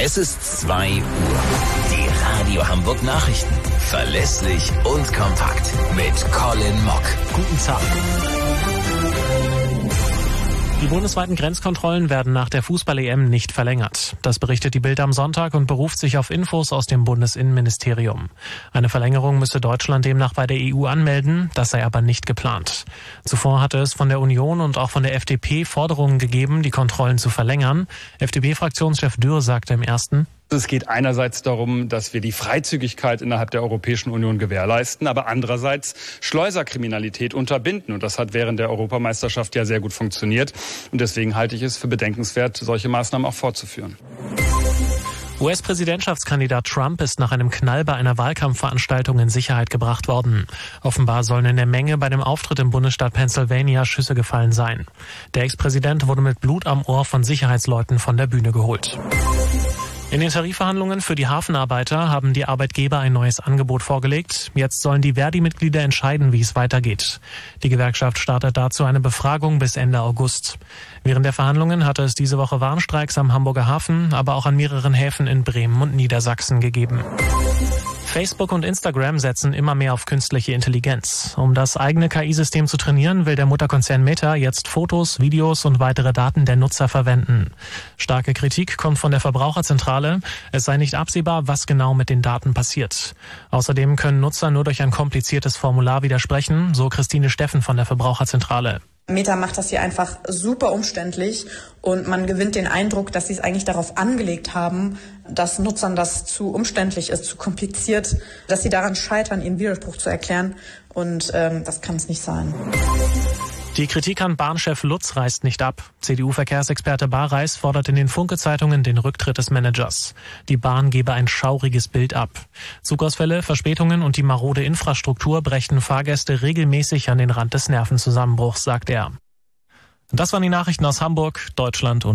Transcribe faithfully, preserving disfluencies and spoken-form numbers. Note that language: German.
Es ist zwei Uhr. Die Radio Hamburg Nachrichten. Verlässlich und kompakt. Mit Colin Mock. Guten Tag. Die bundesweiten Grenzkontrollen werden nach der Fußball-E M nicht verlängert. Das berichtet die Bild am Sonntag und beruft sich auf Infos aus dem Bundesinnenministerium. Eine Verlängerung müsse Deutschland demnach bei der E U anmelden, das sei aber nicht geplant. Zuvor hatte es von der Union und auch von der F D P Forderungen gegeben, die Kontrollen zu verlängern. F D P-Fraktionschef Dürr sagte im ersten: Es geht einerseits darum, dass wir die Freizügigkeit innerhalb der Europäischen Union gewährleisten, aber andererseits Schleuserkriminalität unterbinden. Und das hat während der Europameisterschaft ja sehr gut funktioniert. Und deswegen halte ich es für bedenkenswert, solche Maßnahmen auch fortzuführen. U S-Präsidentschaftskandidat Trump ist nach einem Knall bei einer Wahlkampfveranstaltung in Sicherheit gebracht worden. Offenbar sollen in der Menge bei dem Auftritt im Bundesstaat Pennsylvania Schüsse gefallen sein. Der Ex-Präsident wurde mit Blut am Ohr von Sicherheitsleuten von der Bühne geholt. In den Tarifverhandlungen für die Hafenarbeiter haben die Arbeitgeber ein neues Angebot vorgelegt. Jetzt sollen die Verdi-Mitglieder entscheiden, wie es weitergeht. Die Gewerkschaft startet dazu eine Befragung bis Ende August. Während der Verhandlungen hatte es diese Woche Warnstreiks am Hamburger Hafen, aber auch an mehreren Häfen in Bremen und Niedersachsen gegeben. Facebook und Instagram setzen immer mehr auf künstliche Intelligenz. Um das eigene K I-System zu trainieren, will der Mutterkonzern Meta jetzt Fotos, Videos und weitere Daten der Nutzer verwenden. Starke Kritik kommt von der Verbraucherzentrale. Es sei nicht absehbar, was genau mit den Daten passiert. Außerdem können Nutzer nur durch ein kompliziertes Formular widersprechen, so Christine Steffen von der Verbraucherzentrale. Meta macht das hier einfach super umständlich und man gewinnt den Eindruck, dass sie es eigentlich darauf angelegt haben, dass Nutzern das zu umständlich ist, zu kompliziert, dass sie daran scheitern, ihren Widerspruch zu erklären, und ähm, das kann es nicht sein. Die Kritik an Bahnchef Lutz reißt nicht ab. C D U-Verkehrsexperte Barreis fordert in den Funke-Zeitungen den Rücktritt des Managers. Die Bahn gebe ein schauriges Bild ab. Zugausfälle, Verspätungen und die marode Infrastruktur brächten Fahrgäste regelmäßig an den Rand des Nervenzusammenbruchs, sagt er. Das waren die Nachrichten aus Hamburg, Deutschland und